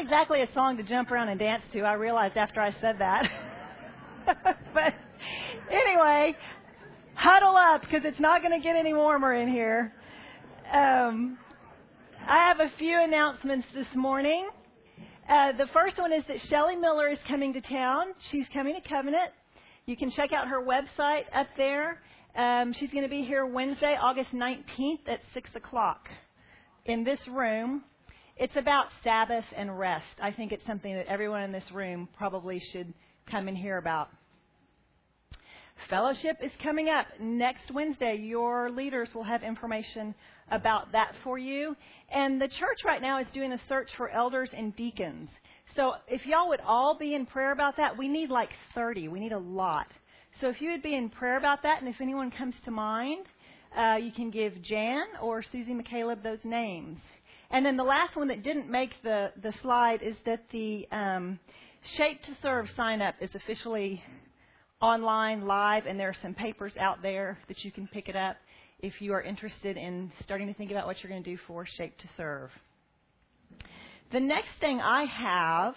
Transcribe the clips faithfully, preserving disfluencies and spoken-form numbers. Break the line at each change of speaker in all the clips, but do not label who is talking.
exactly a song to jump around and dance to, I realized after I said that. But anyway, huddle up because it's not going to get any warmer in here. Um, I have a few announcements this morning. Uh, the first one is that Shelley Miller is coming to town. She's coming to Covenant. You can check out her website up there. Um, she's going to be here Wednesday, August nineteenth at six o'clock in this room. It's about Sabbath and rest. I think it's something that everyone in this room probably should come and hear about. Fellowship is coming up next Wednesday. Your leaders will have information about that for you. And the church right now is doing a search for elders and deacons. So if y'all would all be in prayer about that, we need like thirty. We need a lot. So if you would be in prayer about that, and if anyone comes to mind, uh, you can give Jan or Susie McCaleb those names. And then the last one that didn't make the, the slide is that the um, Shape to Serve sign-up is officially online, live, and there are some papers out there that you can pick it up if you are interested in starting to think about what you're going to do for Shape to Serve. The next thing I have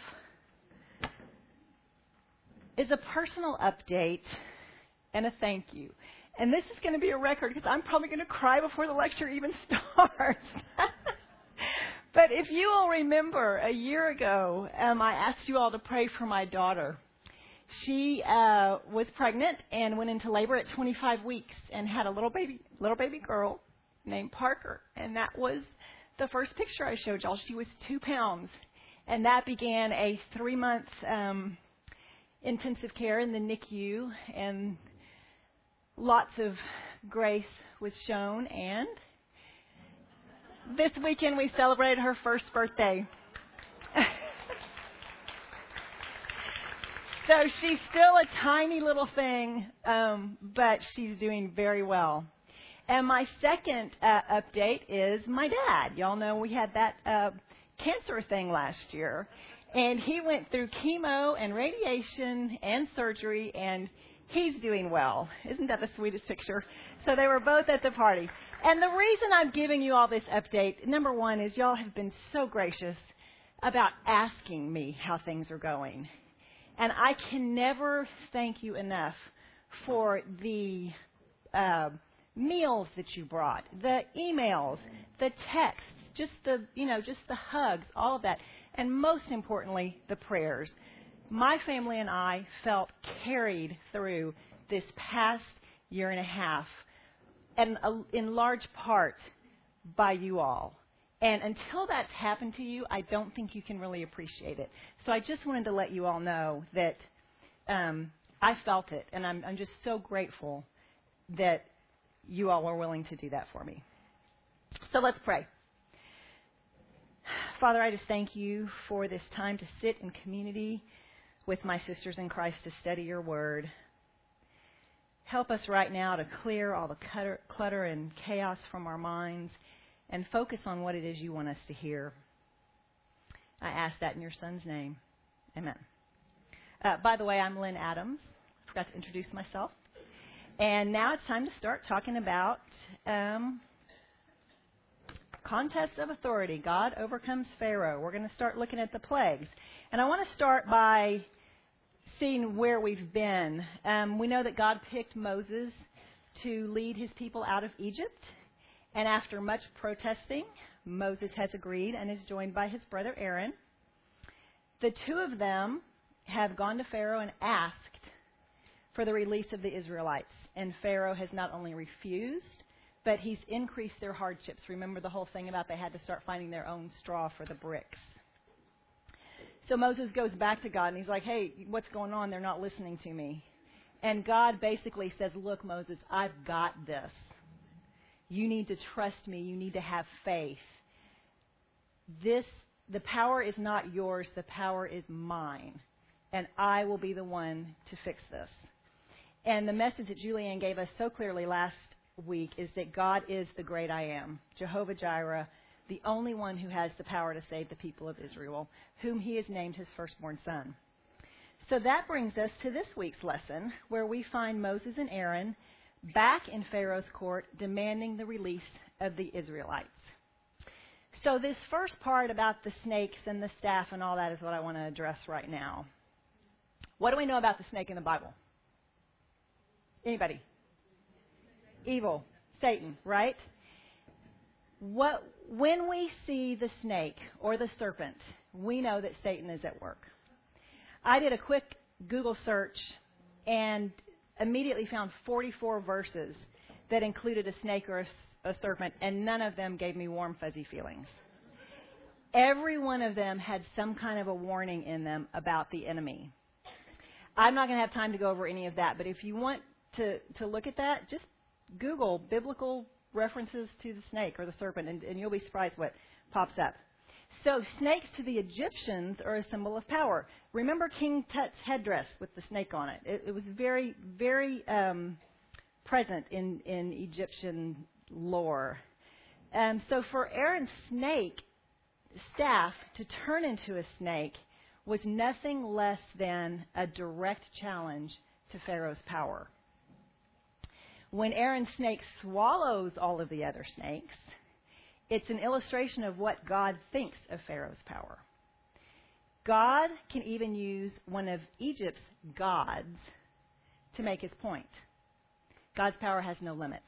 is a personal update and a thank you. And this is going to be a record because I'm probably going to cry before the lecture even starts. But if you will remember, a year ago, um, I asked you all to pray for my daughter. She uh, was pregnant and went into labor at twenty-five weeks and had a little baby, little baby girl named Parker. And that was the first picture I showed y'all. She was two pounds. And that began a three-month um, intensive care in the N I C U. And lots of grace was shown. And this weekend we celebrated her first birthday. So she's still a tiny little thing, um, but she's doing very well. And my second uh, update is my dad. Y'all know we had that uh, cancer thing last year. And he went through chemo and radiation and surgery, and he's doing well. Isn't that the sweetest picture? So they were both at the party. And the reason I'm giving you all this update, number one, is y'all have been so gracious about asking me how things are going. And I can never thank you enough for the uh, meals that you brought, the emails, the texts, just the, you know, just the hugs, all of that. And most importantly, the prayers. My family and I felt carried through this past year and a half, and uh, in large part by you all. And until that's happened to you, I don't think you can really appreciate it. So I just wanted to let you all know that um, I felt it, and I'm, I'm just so grateful that you all were willing to do that for me. So let's pray. Father, I just thank you for this time to sit in community with my sisters in Christ to study your word. Help us right now to clear all the clutter, clutter and chaos from our minds and focus on what it is you want us to hear. I ask that in your son's name. Amen. Uh, by the way, I'm Lynn Adams. I forgot to introduce myself. And now it's time to start talking about um, contests of authority. God overcomes Pharaoh. We're going to start looking at the plagues. And I want to start by seeing where we've been. Um, we know that God picked Moses to lead his people out of Egypt. And after much protesting, Moses has agreed and is joined by his brother Aaron. The two of them have gone to Pharaoh and asked for the release of the Israelites. And Pharaoh has not only refused, but he's increased their hardships. Remember the whole thing about they had to start finding their own straw for the bricks. So Moses goes back to God and he's like, hey, what's going on? They're not listening to me. And God basically says, look, Moses, I've got this. You need to trust me. You need to have faith. This, the power is not yours. The power is mine. And I will be the one to fix this. And the message that Julianne gave us so clearly last week is that God is the great I am, Jehovah Jireh, the only one who has the power to save the people of Israel, whom he has named his firstborn son. So that brings us to this week's lesson, where we find Moses and Aaron back in Pharaoh's court demanding the release of the Israelites. So this first part about the snakes and the staff and all that is what I want to address right now. What do we know about the snake in the Bible? Anybody? Evil. Satan, right? What, when we see the snake or the serpent, we know that Satan is at work. I did a quick Google search and immediately found forty-four verses that included a snake or a, a serpent, and none of them gave me warm, fuzzy feelings. Every one of them had some kind of a warning in them about the enemy. I'm not going to have time to go over any of that, but if you want to, to look at that, just Google biblical references to the snake or the serpent, and, and you'll be surprised what pops up. So snakes to the Egyptians are a symbol of power. Remember King Tut's headdress with the snake on it? It, it was very, very um, present in, in Egyptian lore. Um, so for Aaron's snake staff to turn into a snake was nothing less than a direct challenge to Pharaoh's power. When Aaron's snake swallows all of the other snakes, it's an illustration of what God thinks of Pharaoh's power. God can even use one of Egypt's gods to make his point. God's power has no limits.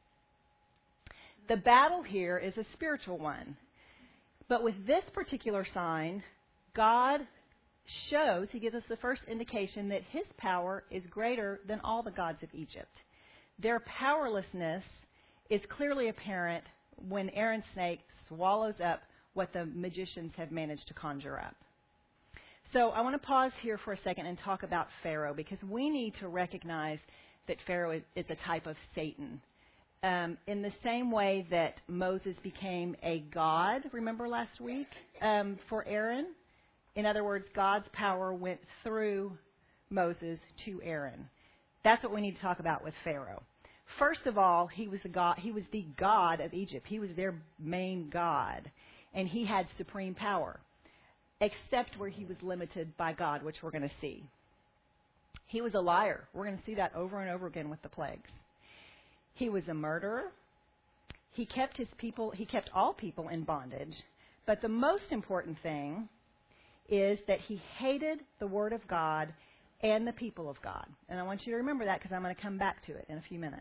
The battle here is a spiritual one. But with this particular sign, God shows, he gives us the first indication that his power is greater than all the gods of Egypt. Their powerlessness is clearly apparent when Aaron's snake swallows up what the magicians have managed to conjure up. So I want to pause here for a second and talk about Pharaoh, because we need to recognize that Pharaoh is, is a type of Satan. Um, in the same way that Moses became a god, remember last week, um, for Aaron? In other words, God's power went through Moses to Aaron. That's what we need to talk about with Pharaoh. First of all, he was the god, he was the god of Egypt. He was their main god, and he had supreme power, except where he was limited by God, which we're going to see. He was a liar. We're going to see that over and over again with the plagues. He was a murderer. He kept his people, he kept all people in bondage. But the most important thing is that he hated the Word of God and the people of God. And I want you to remember that, because I'm going to come back to it in a few minutes.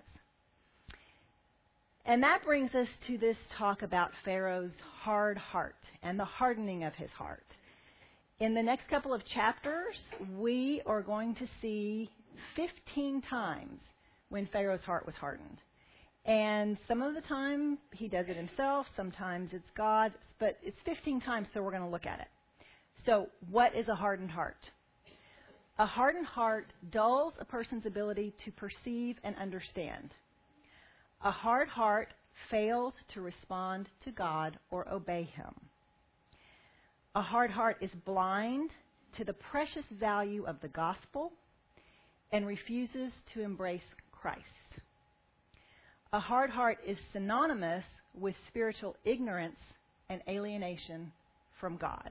And that brings us to this talk about Pharaoh's hard heart and the hardening of his heart. In the next couple of chapters, we are going to see fifteen times when Pharaoh's heart was hardened. And some of the time he does it himself, sometimes it's God, but it's fifteen times, so we're going to look at it. So what is a hardened heart? A hardened heart dulls a person's ability to perceive and understand. A hard heart fails to respond to God or obey him. A hard heart is blind to the precious value of the gospel and refuses to embrace Christ. A hard heart is synonymous with spiritual ignorance and alienation from God.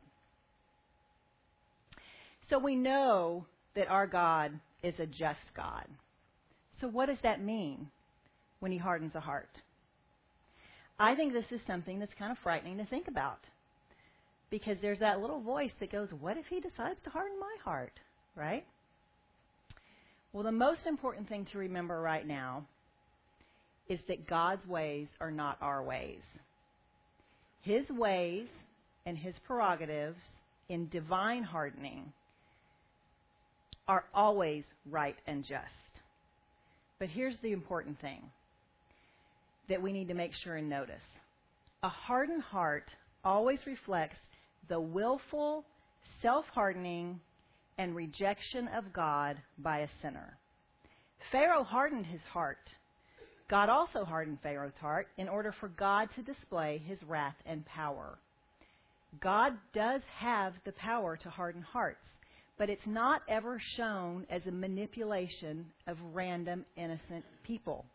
So we know that our God is a just God. So what does that mean when he hardens a heart? I think this is something that's kind of frightening to think about, because there's that little voice that goes, what if he decides to harden my heart, right? Well, the most important thing to remember right now is that God's ways are not our ways. His ways and his prerogatives in divine hardening are always right and just. But here's the important thing that we need to make sure and notice. A hardened heart always reflects the willful self-hardening and rejection of God by a sinner. Pharaoh hardened his heart. God also hardened Pharaoh's heart in order for God to display his wrath and power. God does have the power to harden hearts, but it's not ever shown as a manipulation of random, innocent people.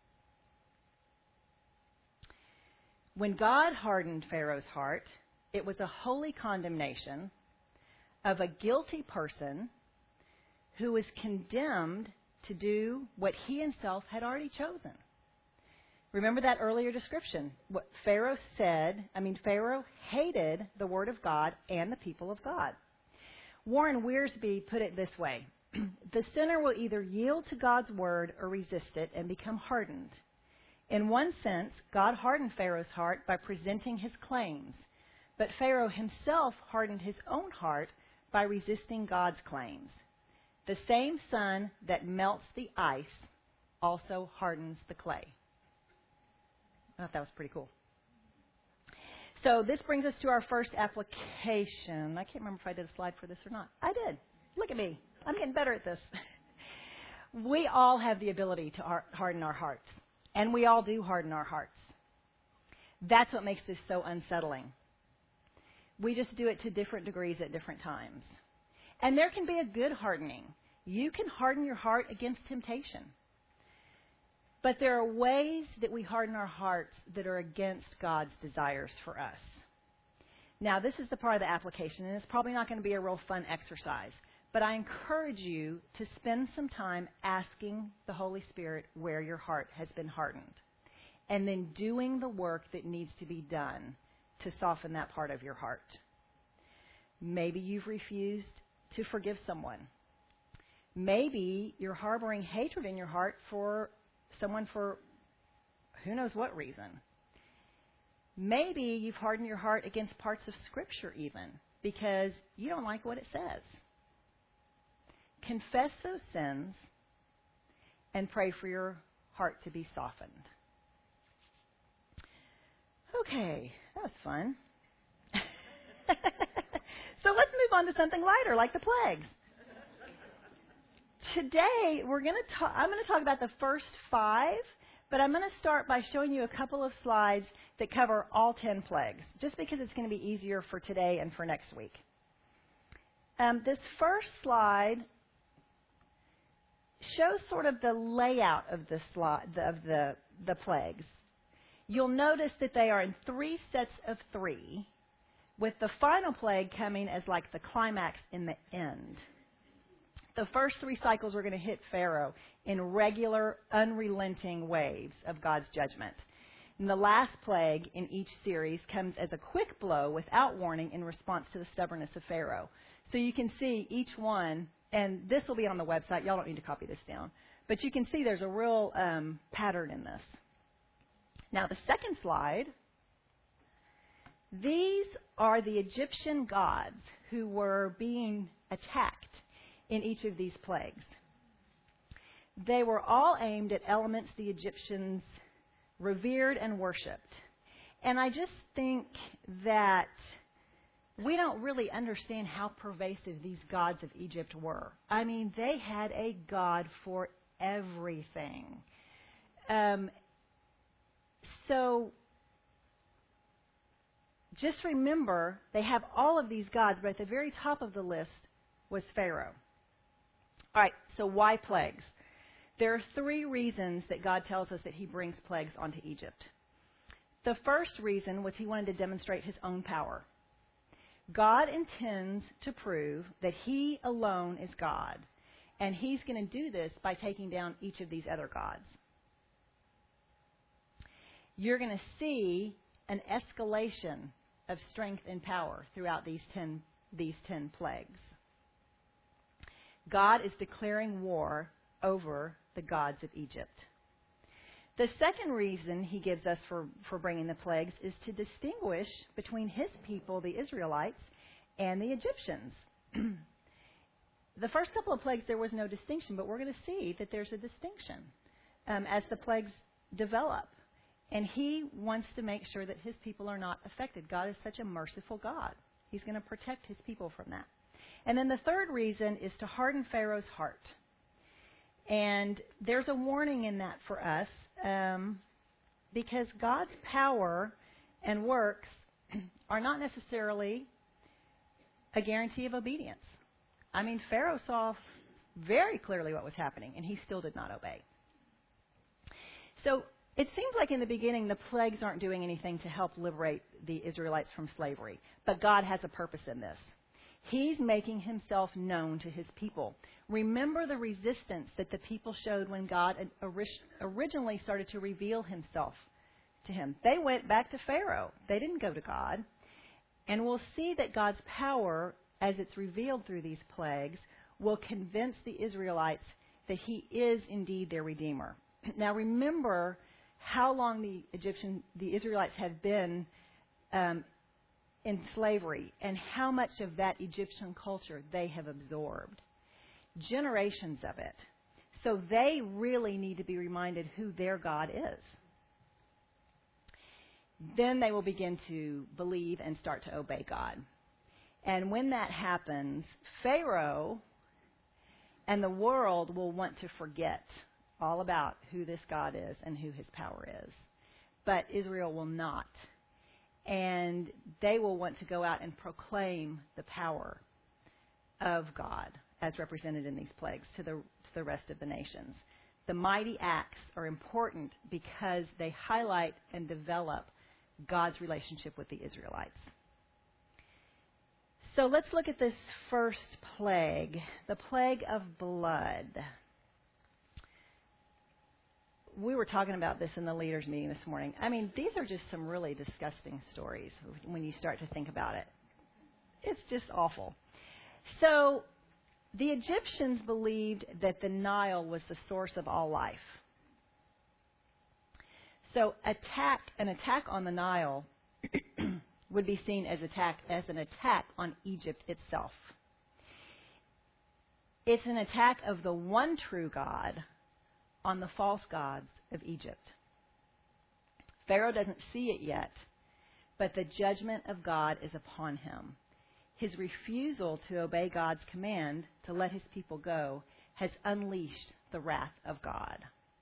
When God hardened Pharaoh's heart, it was a holy condemnation of a guilty person who was condemned to do what he himself had already chosen. Remember that earlier description. What Pharaoh said, I mean, Pharaoh hated the word of God and the people of God. Warren Wiersbe put it this way. The sinner will either yield to God's word or resist it and become hardened. In one sense, God hardened Pharaoh's heart by presenting his claims, but Pharaoh himself hardened his own heart by resisting God's claims. The same sun that melts the ice also hardens the clay. I thought that was pretty cool. So this brings us to our first application. I can't remember if I did a slide for this or not. I did. Look at me. I'm getting better at this. We all have the ability to harden our hearts, and we all do harden our hearts. That's what makes this so unsettling. We just do it to different degrees at different times. And there can be a good hardening. You can harden your heart against temptation. But there are ways that we harden our hearts that are against God's desires for us. Now, this is the part of the application, and it's probably not going to be a real fun exercise. But I encourage you to spend some time asking the Holy Spirit where your heart has been hardened, and then doing the work that needs to be done to soften that part of your heart. Maybe you've refused to forgive someone. Maybe you're harboring hatred in your heart for someone for who knows what reason. Maybe you've hardened your heart against parts of Scripture even because you don't like what it says. Confess those sins and pray for your heart to be softened. Okay, that was fun. So let's move on to something lighter, like the plagues. Today, we're going to talk, I'm going to talk about the first five, but I'm going to start by showing you a couple of slides that cover all ten plagues, just because it's going to be easier for today and for next week. Um, this first slide shows sort of the layout of the slide, of the, the plagues. You'll notice that they are in three sets of three, with the final plague coming as like the climax in the end. The first three cycles are going to hit Pharaoh in regular, unrelenting waves of God's judgment. And the last plague in each series comes as a quick blow without warning in response to the stubbornness of Pharaoh. So you can see each one, and this will be on the website. Y'all don't need to copy this down. But you can see there's a real um, pattern in this. Now, the second slide, these are the Egyptian gods who were being attacked in each of these plagues. They were all aimed at elements the Egyptians revered and worshipped. And I just think that we don't really understand how pervasive these gods of Egypt were. I mean, they had a god for everything. Um, so just remember, they have all of these gods, but at the very top of the list was Pharaoh. All right, so why plagues? There are three reasons that God tells us that he brings plagues onto Egypt. The first reason was he wanted to demonstrate his own power. God intends to prove that he alone is God, and he's going to do this by taking down each of these other gods. You're going to see an escalation of strength and power throughout these ten, these ten plagues. God is declaring war over the gods of Egypt. The second reason he gives us for, for bringing the plagues is to distinguish between his people, the Israelites, and the Egyptians. The first couple of plagues, there was no distinction, but we're going to see that there's a distinction um, as the plagues develop. And he wants to make sure that his people are not affected. God is such a merciful God. He's going to protect his people from that. And then the third reason is to harden Pharaoh's heart. And there's a warning in that for us um, because God's power and works are not necessarily a guarantee of obedience. I mean, Pharaoh saw very clearly what was happening, and he still did not obey. So it seems like in the beginning the plagues aren't doing anything to help liberate the Israelites from slavery. But God has a purpose in this. He's making himself known to his people. Remember the resistance that the people showed when God originally started to reveal himself to him. They went back to Pharaoh. They didn't go to God. And we'll see that God's power, as it's revealed through these plagues, will convince the Israelites that he is indeed their Redeemer. Now remember how long the Egyptian, the Israelites have been um, in slavery and how much of that Egyptian culture they have absorbed. Generations of it. So they really need to be reminded who their God is. Then they will begin to believe and start to obey God. And when that happens, Pharaoh and the world will want to forget all about who this God is and who his power is. But Israel will not. And they will want to go out and proclaim the power of God as represented in these plagues to the, to the rest of the nations. The mighty acts are important because they highlight and develop God's relationship with the Israelites. So let's look at this first plague, the plague of blood. We were talking about this in the leaders' meeting this morning. I mean, these are just some really disgusting stories when you start to think about it. It's just awful. So the Egyptians believed that the Nile was the source of all life. So attack, an attack on the Nile would be seen as attack as an attack on Egypt itself. It's an attack of the one true God on the false gods of Egypt. Pharaoh doesn't see it yet, but the judgment of God is upon him. His refusal to obey God's command to let his people go has unleashed the wrath of God.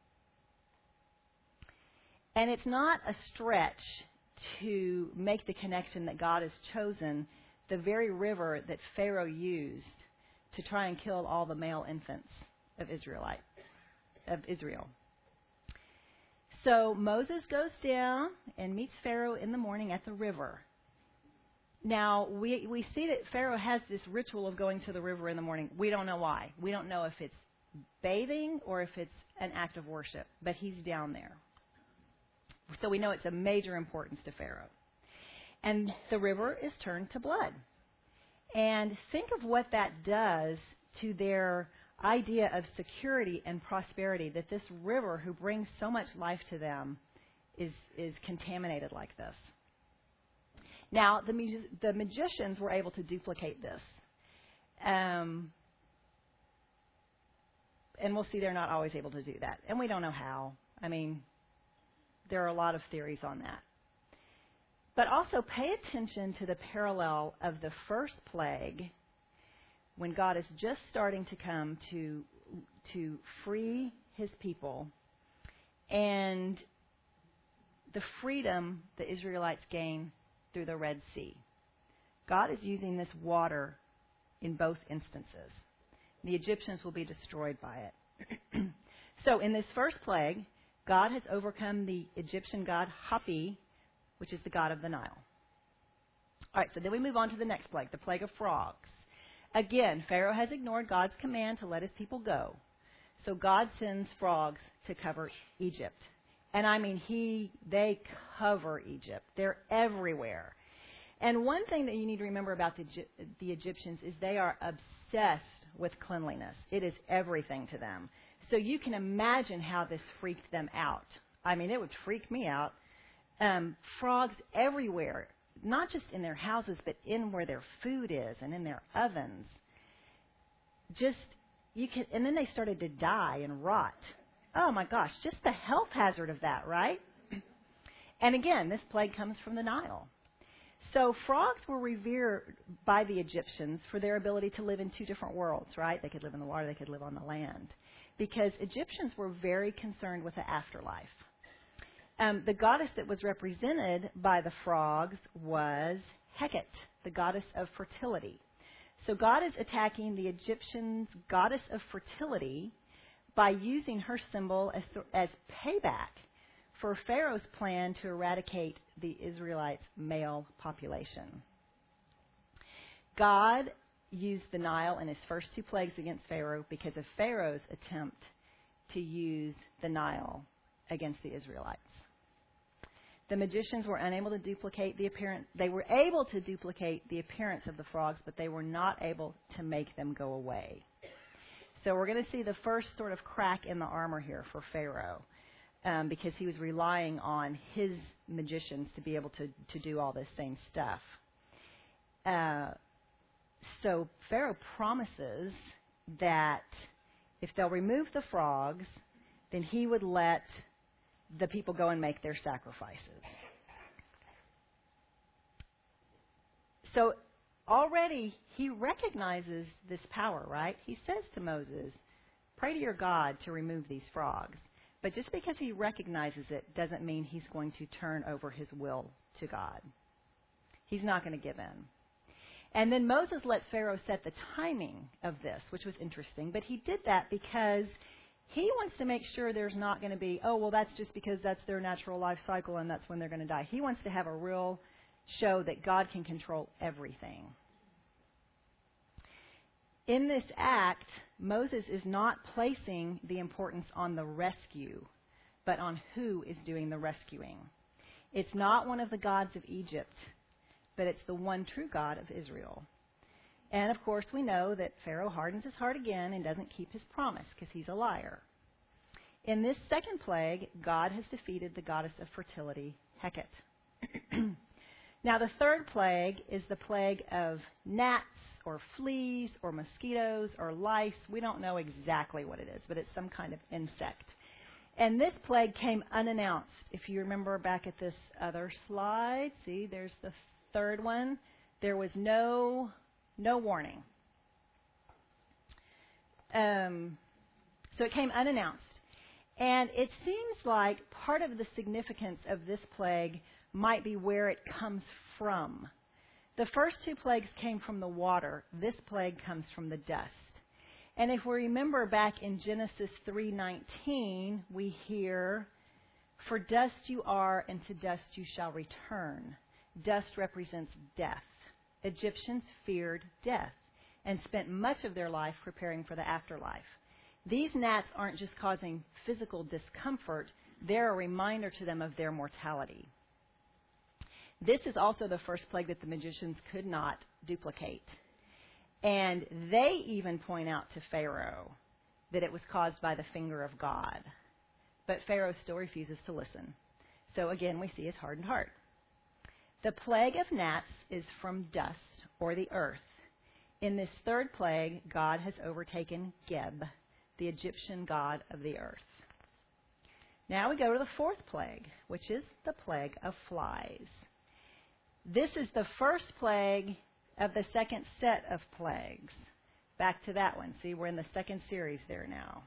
And it's not a stretch to make the connection that God has chosen the very river that Pharaoh used to try and kill all the male infants of Israelite, of Israel. So Moses goes down and meets Pharaoh in the morning at the river. Now, we, we see that Pharaoh has this ritual of going to the river in the morning. We don't know why. We don't know if it's bathing or if it's an act of worship, but he's down there. So we know it's a major importance to Pharaoh. And the river is turned to blood. And think of what that does to their idea of security and prosperity, that this river, who brings so much life to them, is, is contaminated like this. Now, the, the magicians were able to duplicate this. Um, and we'll see they're not always able to do that. And we don't know how. I mean, there are a lot of theories on that. But also pay attention to the parallel of the first plague, when God is just starting to come to, to free his people, and the freedom the Israelites gain through the Red Sea. God is using this water in both instances. The Egyptians will be destroyed by it. So in this first plague, God has overcome the Egyptian god Hapi, which is the god of the Nile. All right, so then we move on to the next plague, the plague of frogs. Again, Pharaoh has ignored God's command to let his people go. So God sends frogs to cover Egypt. And I mean, he, they cover Egypt. They're everywhere. And one thing that you need to remember about the, the Egyptians is they are obsessed with cleanliness. It is everything to them. So you can imagine how this freaked them out. I mean, it would freak me out. Um, frogs everywhere, not just in their houses, but in where their food is and in their ovens. Just, you can, and then they started to die and rot. Oh my gosh, just the health hazard of that, right? And again, this plague comes from the Nile. So frogs were revered by the Egyptians for their ability to live in two different worlds, right? They could live in the water, they could live on the land. Because Egyptians were very concerned with the afterlife. Um, the goddess that was represented by the frogs was Heket, the goddess of fertility. So God is attacking the Egyptians' goddess of fertility by using her symbol as, as payback for Pharaoh's plan to eradicate the Israelites' male population. God used the Nile in his first two plagues against Pharaoh because of Pharaoh's attempt to use the Nile against the Israelites. The magicians were unable to duplicate the appearance. They were able to duplicate the appearance of the frogs, but they were not able to make them go away. So we're going to see the first sort of crack in the armor here for Pharaoh, um, because he was relying on his magicians to be able to, to do all this same stuff. Uh, so Pharaoh promises that if they'll remove the frogs, then he would let the people go and make their sacrifices. So already he recognizes this power, right? He says to Moses, pray to your God to remove these frogs. But just because he recognizes it doesn't mean he's going to turn over his will to God. He's not going to give in. And then Moses let Pharaoh set the timing of this, which was interesting. But he did that because he wants to make sure there's not going to be, oh, well, that's just because that's their natural life cycle and that's when they're going to die. He wants to have a real show that God can control everything. In this act, Moses is not placing the importance on the rescue, but on who is doing the rescuing. It's not one of the gods of Egypt, but it's the one true God of Israel. And, of course, we know that Pharaoh hardens his heart again and doesn't keep his promise because he's a liar. In this second plague, God has defeated the goddess of fertility, Hecate. Now, the third plague is the plague of gnats or fleas or mosquitoes or lice. We don't know exactly what it is, but it's some kind of insect. And this plague came unannounced. If you remember back at this other slide, see, there's the third one. There was no... No warning. Um, so it came unannounced. And it seems like part of the significance of this plague might be where it comes from. The first two plagues came from the water. This plague comes from the dust. And if we remember back in Genesis three nineteen, we hear, for dust you are, and to dust you shall return. Dust represents death. Egyptians feared death and spent much of their life preparing for the afterlife. These gnats aren't just causing physical discomfort, they're a reminder to them of their mortality. This is also the first plague that the magicians could not duplicate. And they even point out to Pharaoh that it was caused by the finger of God. But Pharaoh still refuses to listen. So again, we see his hardened heart. The plague of gnats is from dust, or the earth. In this third plague, God has overtaken Geb, the Egyptian god of the earth. Now we go to the fourth plague, which is the plague of flies. This is the first plague of the second set of plagues. Back to that one. See, we're in the second series there now.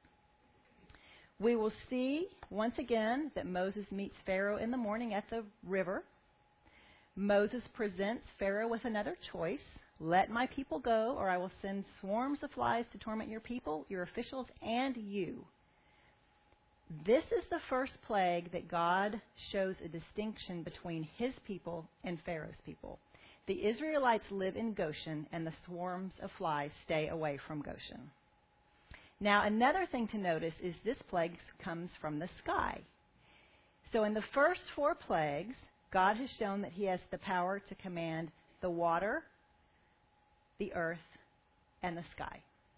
We will see, once again, that Moses meets Pharaoh in the morning at the river. Moses presents Pharaoh with another choice. Let my people go, or I will send swarms of flies to torment your people, your officials, and you. This is the first plague that God shows a distinction between his people and Pharaoh's people. The Israelites live in Goshen, and the swarms of flies stay away from Goshen. Now, another thing to notice is this plague comes from the sky. So in the first four plagues, God has shown that he has the power to command the water, the earth, and the sky.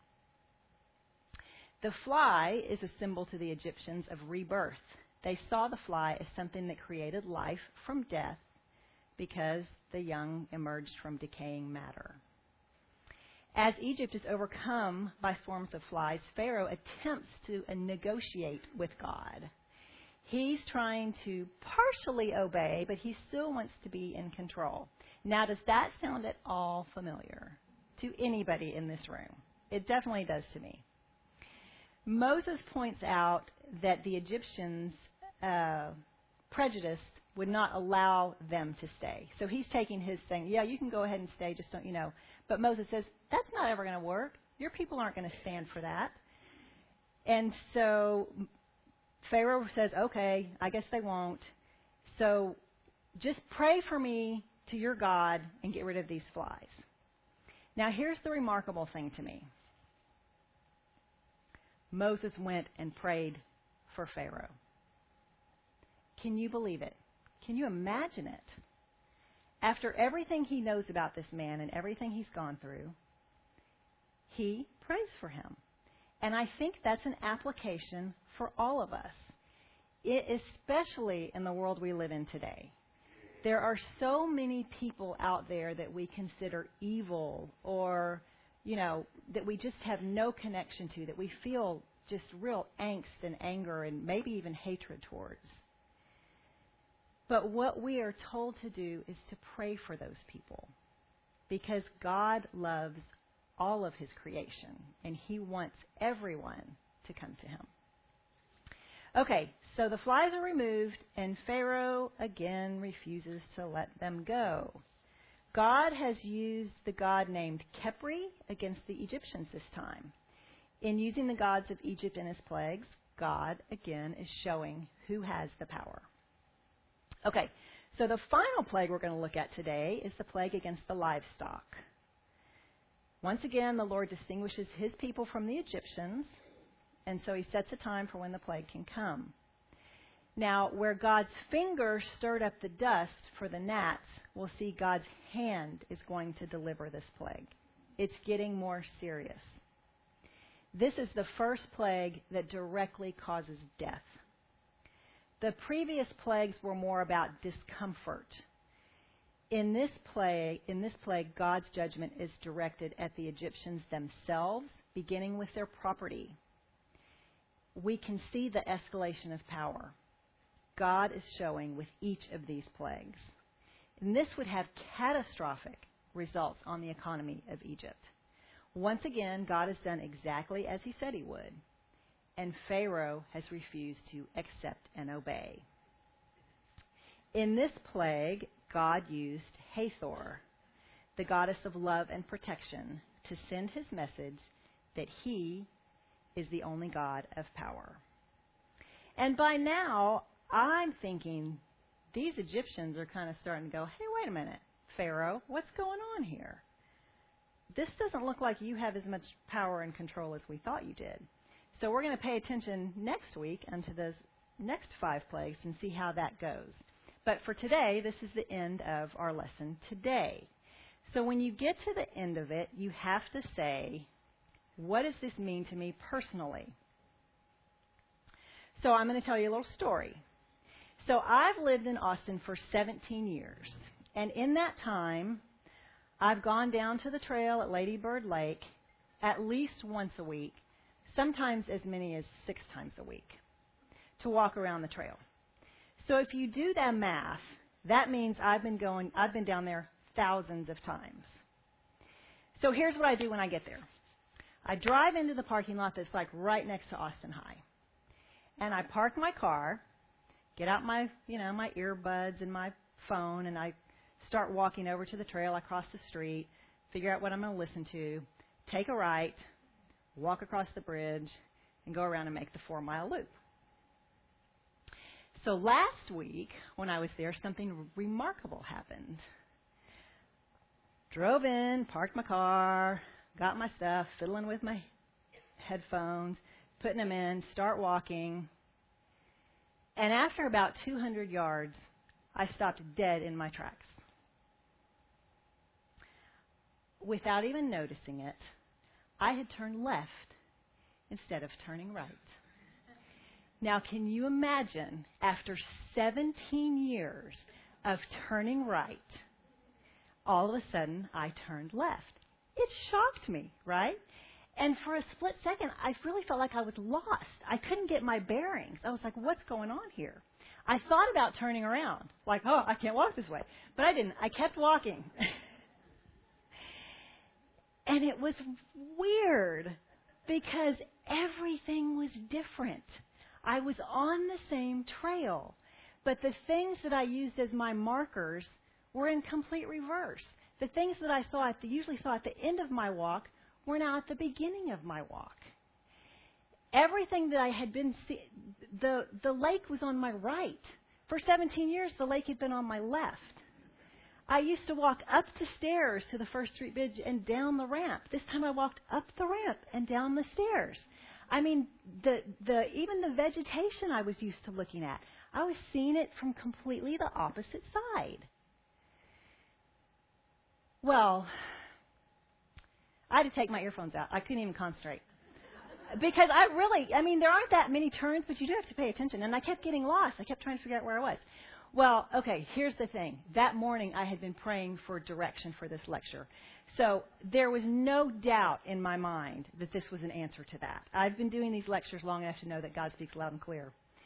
The fly is a symbol to the Egyptians of rebirth. They saw the fly as something that created life from death because the young emerged from decaying matter. As Egypt is overcome by swarms of flies, Pharaoh attempts to uh, negotiate with God. He's trying to partially obey, but he still wants to be in control. Now, does that sound at all familiar to anybody in this room? It definitely does to me. Moses points out that the Egyptians' uh, prejudice would not allow them to stay. So he's taking his thing, yeah, you can go ahead and stay, just don't you know. But Moses says, that's not ever going to work. Your people aren't going to stand for that. And so Pharaoh says, okay, I guess they won't. So just pray for me to your God and get rid of these flies. Now, here's the remarkable thing to me. Moses went and prayed for Pharaoh. Can you believe it? Can you imagine it? After everything he knows about this man and everything he's gone through, he prays for him. And I think that's an application for all of us, it, especially in the world we live in today. There are so many people out there that we consider evil or, you know, that we just have no connection to, that we feel just real angst and anger and maybe even hatred towards. But what we are told to do is to pray for those people, because God loves all of his creation and he wants everyone to come to him. Okay, so the flies are removed and Pharaoh again refuses to let them go. God has used the god named Khepri against the Egyptians this time. In using the gods of Egypt in his plagues, God again is showing who has the power. Okay, so the final plague we're going to look at today is the plague against the livestock. Once again, the Lord distinguishes his people from the Egyptians, and so he sets a time for when the plague can come. Now, where God's finger stirred up the dust for the gnats, we'll see God's hand is going to deliver this plague. It's getting more serious. This is the first plague that directly causes death. The previous plagues were more about discomfort. In this plague, in this plague, God's judgment is directed at the Egyptians themselves, beginning with their property. We can see the escalation of power God is showing with each of these plagues. And this would have catastrophic results on the economy of Egypt. Once again, God has done exactly as he said he would, and Pharaoh has refused to accept and obey. In this plague, God used Hathor, the goddess of love and protection, to send his message that he is the only God of power. And by now, I'm thinking these Egyptians are kind of starting to go, hey, wait a minute, Pharaoh, what's going on here? This doesn't look like you have as much power and control as we thought you did. So we're going to pay attention next week unto those next five plagues and see how that goes. But for today, this is the end of our lesson today. So when you get to the end of it, you have to say, what does this mean to me personally? So I'm going to tell you a little story. So I've lived in Austin for seventeen years. And in that time, I've gone down to the trail at Lady Bird Lake at least once a week, sometimes as many as six times a week, to walk around the trail. So if you do that math, that means I've been going, I've been down there thousands of times. So here's what I do when I get there. I drive into the parking lot that's like right next to Austin High. And I park my car, get out my, you know, my earbuds and my phone, and I start walking over to the trail. I cross the street, figure out what I'm going to listen to, take a right, walk across the bridge, and go around and make the four-mile loop. So last week, when I was there, something remarkable happened. Drove in, parked my car, got my stuff, fiddling with my headphones, putting them in, start walking. And after about two hundred yards, I stopped dead in my tracks. Without even noticing it, I had turned left instead of turning right. Now, can you imagine, after seventeen years of turning right, all of a sudden I turned left? It shocked me, right? And for a split second, I really felt like I was lost. I couldn't get my bearings. I was like, what's going on here? I thought about turning around, like, oh, I can't walk this way. But I didn't. I kept walking. And it was weird because everything was different. I was on the same trail, but the things that I used as my markers were in complete reverse. The things that I saw at the, usually saw at the end of my walk were now at the beginning of my walk. Everything that I had been, see- the the lake was on my right. For seventeen years, the lake had been on my left. I used to walk up the stairs to the First Street Bridge and down the ramp. This time I walked up the ramp and down the stairs. I mean, the the even the vegetation I was used to looking at, I was seeing it from completely the opposite side. Well, I had to take my earphones out. I couldn't even concentrate. Because I really, I mean, there aren't that many turns, but you do have to pay attention. And I kept getting lost. I kept trying to figure out where I was. Well, okay, here's the thing. That morning I had been praying for direction for this lecture. So there was no doubt in my mind that this was an answer to that. I've been doing these lectures long enough to know that God speaks loud and clear.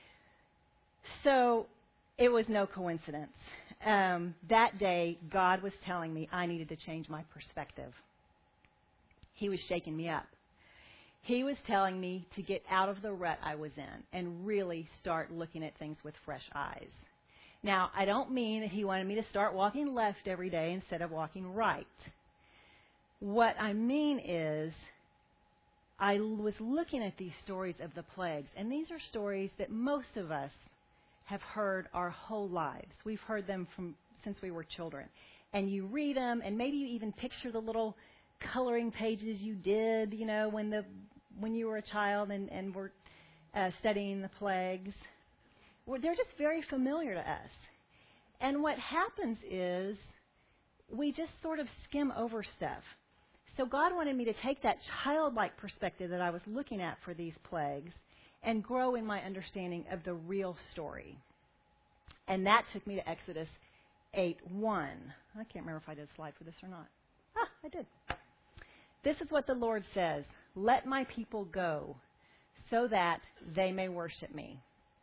So it was no coincidence. Um, that day, God was telling me I needed to change my perspective. He was shaking me up. He was telling me to get out of the rut I was in and really start looking at things with fresh eyes. Now, I don't mean that he wanted me to start walking left every day instead of walking right. What I mean is I was looking at these stories of the plagues, and these are stories that most of us have heard our whole lives. We've heard them from since we were children. And you read them, and maybe you even picture the little coloring pages you did, you know, when the when you were a child and, and were uh, studying the plagues. Well, they're just very familiar to us. And what happens is we just sort of skim over stuff. So God wanted me to take that childlike perspective that I was looking at for these plagues and grow in my understanding of the real story. And that took me to Exodus eight one. I can't remember if I did a slide for this or not. Ah, I did. This is what the Lord says. Let my people go so that they may worship me.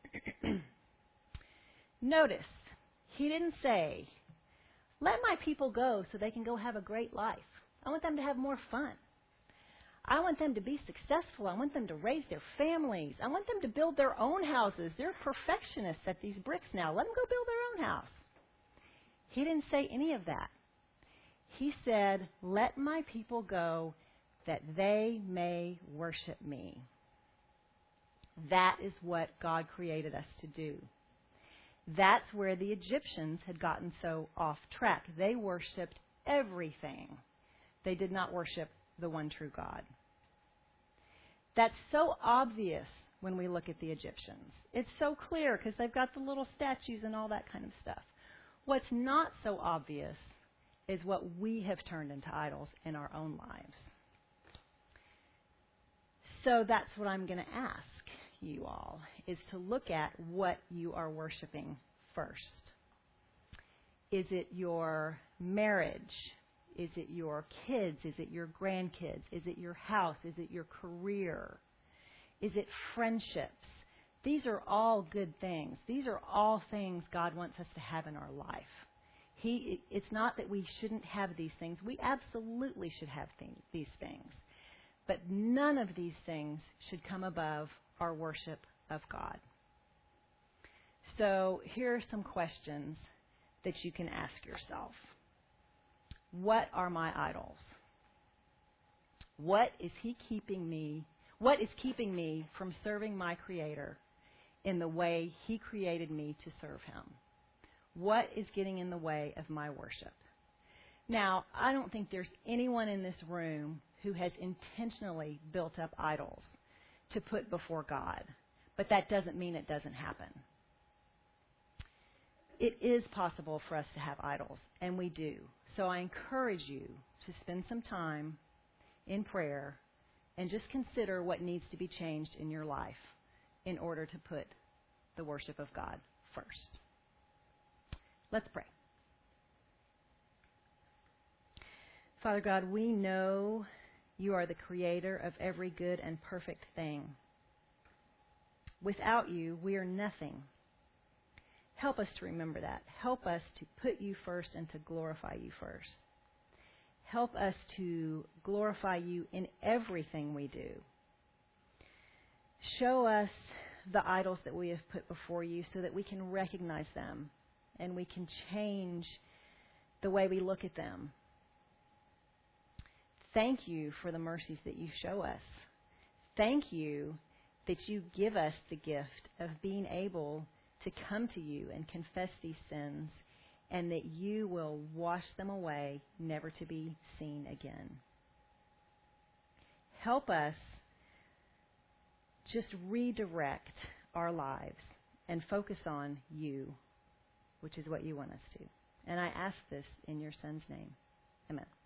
Notice, he didn't say, let my people go so they can go have a great life. I want them to have more fun. I want them to be successful. I want them to raise their families. I want them to build their own houses. They're perfectionists at these bricks now. Let them go build their own house. He didn't say any of that. He said, let my people go that they may worship me. That is what God created us to do. That's where the Egyptians had gotten so off track. They worshipped everything. They did not worship the one true God. That's so obvious when we look at the Egyptians. It's so clear because they've got the little statues and all that kind of stuff. What's not so obvious is what we have turned into idols in our own lives. So that's what I'm going to ask you all, is to look at what you are worshiping first. Is it your marriage? Is it your kids? Is it your grandkids? Is it your house? Is it your career? Is it friendships? These are all good things. These are all things God wants us to have in our life. He, it's not that we shouldn't have these things. We absolutely should have things, these things. But none of these things should come above our worship of God. So here are some questions that you can ask yourself. What are my idols? What is he keeping me? What is keeping me from serving my Creator in the way he created me to serve him? What is getting in the way of my worship? Now, I don't think there's anyone in this room who has intentionally built up idols to put before God, but that doesn't mean it doesn't happen. It is possible for us to have idols, and we do. So I encourage you to spend some time in prayer and just consider what needs to be changed in your life in order to put the worship of God first. Let's pray. Father God, we know you are the creator of every good and perfect thing. Without you, we are nothing. Help us to remember that. Help us to put you first and to glorify you first. Help us to glorify you in everything we do. Show us the idols that we have put before you so that we can recognize them and we can change the way we look at them. Thank you for the mercies that you show us. Thank you that you give us the gift of being able to come to you and confess these sins and that you will wash them away, never to be seen again. Help us just redirect our lives and focus on you, which is what you want us to. And I ask this in your Son's name. Amen.